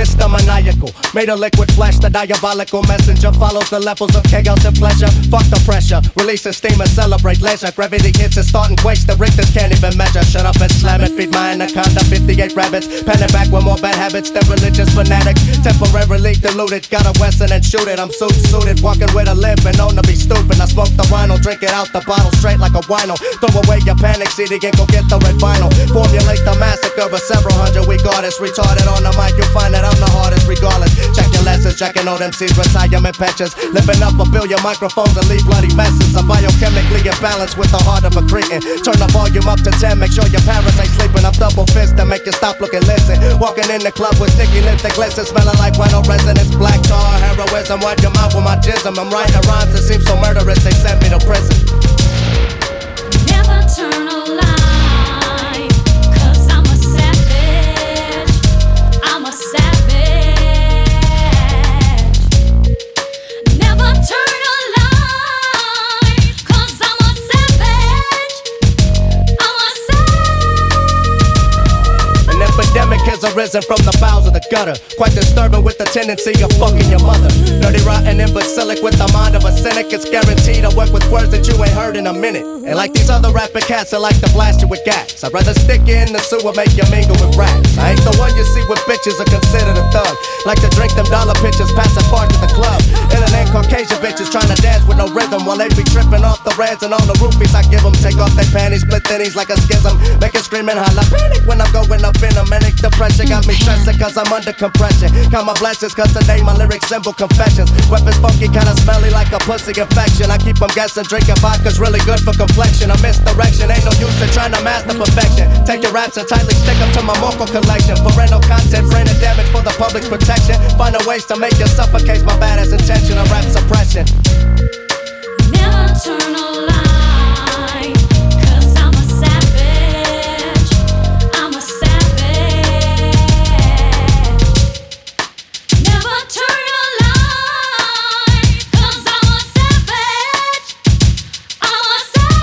system maniacal. Made of liquid flesh, the diabolical messenger follows the levels of chaos and pleasure. Fuck the pressure, release the steam and celebrate leisure. Gravity hits and starting quakes, the Richters can't even measure. Shut up and slam it, feed my anaconda, 58 rabbits. Pen it back with more bad habits than religious fanatics. Temporarily deluded, got a Wesson and shoot it. I'm suited, walking with a limp and known to be stupid. I smoke the rhino, drink it out the bottle straight like a wino. Throw away your panic CD and go get the red vinyl. Formulate the massacre of several hundred weak artists. Retarded on the mic, you'll find that I'm the hardest regardless. Check your lessons, checking old MCs, retirement pensions. Lifting up a billion microphones and leave bloody messes. I'm biochemically imbalanced with the heart of a cretin. Turn the volume up to 10, make sure your parents ain't sleeping. I'm double fisted, make you stop, look and listen. Walking in the club with sticky lipstick glisten, smelling like rhino resonance. Black tar, heroism, wipe your mouth with my jism. I'm writing rhymes that seem so murderous, they sent me to prison. Never turn a lie, 'cause I'm a savage. I'm a savage. Never turn a lie, 'cause I'm a savage. I'm a savage. An epidemic has arisen from the bowels of the gutter. Quite disturbing with the tendency of fucking your mother. Dirty, rotten, imbecilic with the mind of a cynic. It's guaranteed I work with words that you ain't heard in a minute. And like these other rapping cats, I like to blast you with gas. I'd rather stick you in the sewer, make you mingle with rats. I ain't the one you see with bitches are considered a thug. Like to drink them dollar pitchers, passing parts at the club. Internet Caucasian bitches trying to dance with no rhythm while they be tripping off the reds and all the roofies I give them. Take off their panties, split thinnies like a schism. Make it scream and holla panic when I'm going up in a manic depression. Got me stressing 'cause I'm under compression. Count my blessings 'cause today my lyrics symbol confessions. Weapons funky, kinda smelly like a pussy infection. I keep them guessing, drinking vodka's really good for complexion. I misdirection, ain't no use in trying to master perfection. Take your raps and tightly stick them to my vocal collection. Parental content, brain and damage for the public's protection. Finding ways to make you suffocate my badass intention of rap suppression. Never turn a lie, 'cause I'm a savage. I'm a savage. Never turn a lie, 'cause I'm a savage. I'm a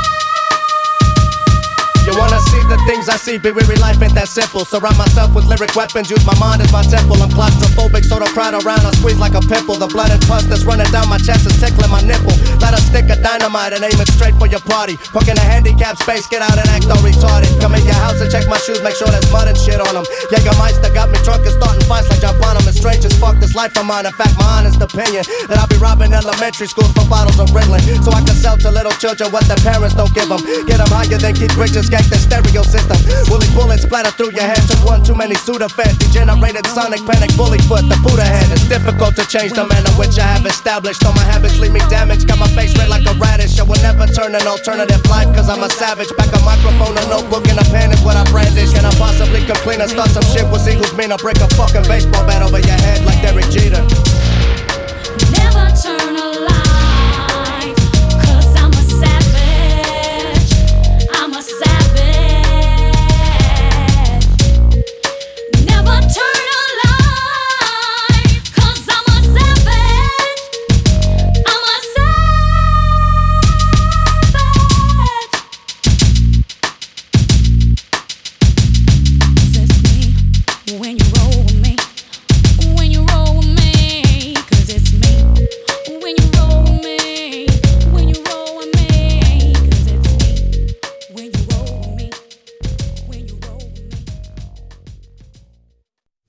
savage. You wanna see the things I see, be weary, life ain't that simple. Surround myself with lyric weapons, use my mind as my temple. I'm claustrophobic, so don't crowd around, I squeeze like a pimple. The blood and pus that's running down my chest is tickling my nipple. Light a stick of dynamite and aim it straight for your party. Park in a handicapped space, get out and act all retarded. Come in your house and check my shoes, make sure there's mud and shit on them. Jägermeister got me drunk and starting fights like John Bonham. It's strange as fuck, this life of mine. In fact, my honest opinion that I'll be robbing elementary schools for bottles of Ritalin, so I can sell to little children what their parents don't give them. Get them higher than Keith Richards, gank the stereo system. Woolly bullets splatter through your head. Took one too many Sudafed. Degenerated sonic panic, bully foot, the Buddha head. It's difficult to change the manner which I have established. All my habits leave me damaged. Got my face red like a radish. I will never turn an alternative life 'cause I'm a savage. Pack a microphone, a notebook, and a pen is what I brandish. Can I possibly come clean and start some shit? We'll see who's mean. I'll break a fucking baseball bat over your head like Derek Jeter. Never turn a lie.